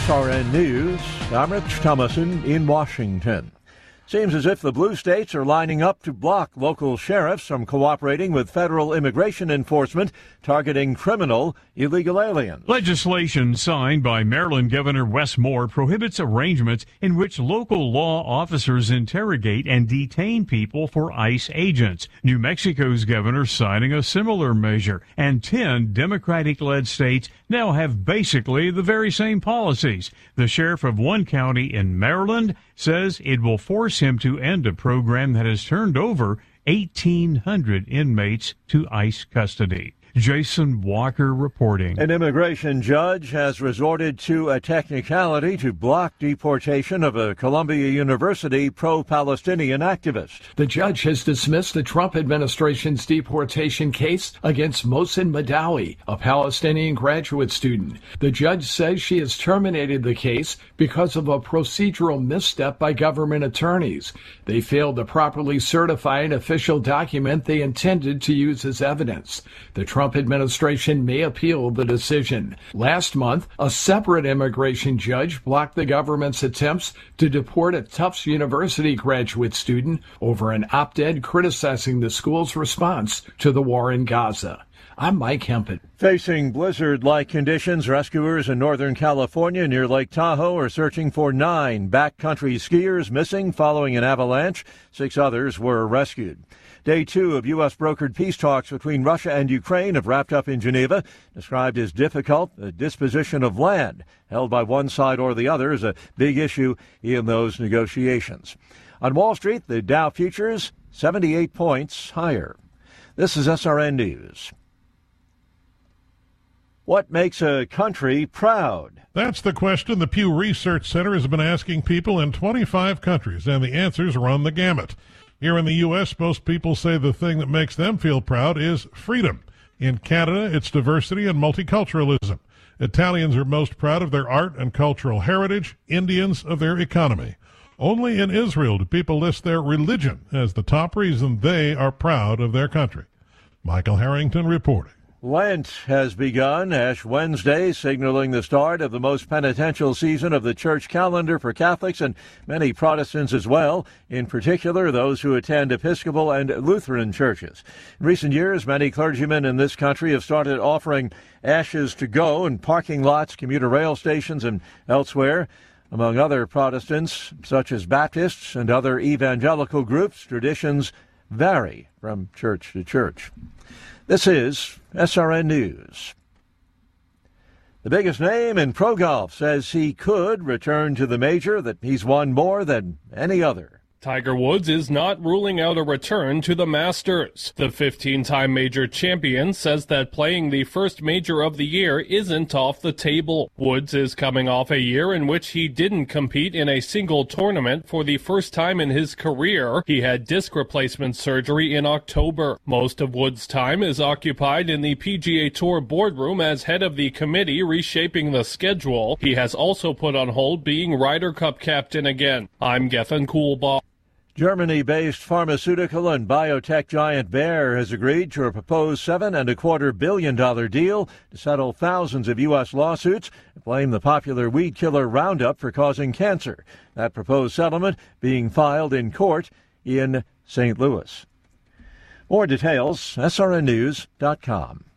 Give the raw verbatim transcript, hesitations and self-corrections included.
S R N News, I'm Rich Thomason in Washington. Seems as if the blue states are lining up to block local sheriffs from cooperating with federal immigration enforcement targeting criminal illegal aliens. Legislation signed by Maryland Governor Wes Moore prohibits arrangements in which local law officers interrogate and detain people for ICE agents. New Mexico's governor signing a similar measure, and ten Democratic-led states now have basically the very same policies. The sheriff of one county in Maryland says it will force him to end a program that has turned over eighteen hundred inmates to ICE custody. Jason Walker reporting. An immigration judge has resorted to a technicality to block deportation of a Columbia University pro-Palestinian activist. The judge has dismissed the Trump administration's deportation case against Mohsen Madawi, a Palestinian graduate student. The judge says she has terminated the case because of a procedural misstep by government attorneys. They failed to properly certify an official document they intended to use as evidence. The Trump administration may appeal the decision. Last month, a separate immigration judge blocked the government's attempts to deport a Tufts University graduate student over an op-ed criticizing the school's response to the war in Gaza. I'm Mike Hempel. Facing blizzard-like conditions, rescuers in Northern California near Lake Tahoe are searching for nine backcountry skiers missing following an avalanche. Six others were rescued. Day two of U S brokered peace talks between Russia and Ukraine have wrapped up in Geneva. Described as difficult, the disposition of land held by one side or the other is a big issue in those negotiations. On Wall Street, the Dow futures seventy-eight points higher. This is S R N News. What makes a country proud? That's the question the Pew Research Center has been asking people in twenty-five countries, and the answers run the gamut. Here in the U S, most people say the thing that makes them feel proud is freedom. In Canada, it's diversity and multiculturalism. Italians are most proud of their art and cultural heritage, Indians of their economy. Only in Israel do people list their religion as the top reason they are proud of their country. Michael Harrington reporting. Lent has begun, Ash Wednesday, signaling the start of the most penitential season of the church calendar for Catholics and many Protestants as well, in particular those who attend Episcopal and Lutheran churches. In recent years, many clergymen in this country have started offering ashes to go in parking lots, commuter rail stations, and elsewhere. Among other Protestants, such as Baptists and other evangelical groups, traditions vary from church to church. This is S R N News. The biggest name in pro golf says he could return to the major that he's won more than any other. Tiger Woods is not ruling out a return to the Masters. The fifteen-time major champion says that playing the first major of the year isn't off the table. Woods is coming off a year in which he didn't compete in a single tournament for the first time in his career. He had disc replacement surgery in October. Most of Woods' time is occupied in the P G A Tour boardroom as head of the committee reshaping the schedule. He has also put on hold being Ryder Cup captain again. I'm Gethin Coolbaugh. Germany-based pharmaceutical and biotech giant Bayer has agreed to a proposed seven and a quarter billion dollar deal to settle thousands of U S lawsuits and blame the popular weed killer Roundup for causing cancer. That proposed settlement being filed in court in Saint Louis. More details, S R N news dot com.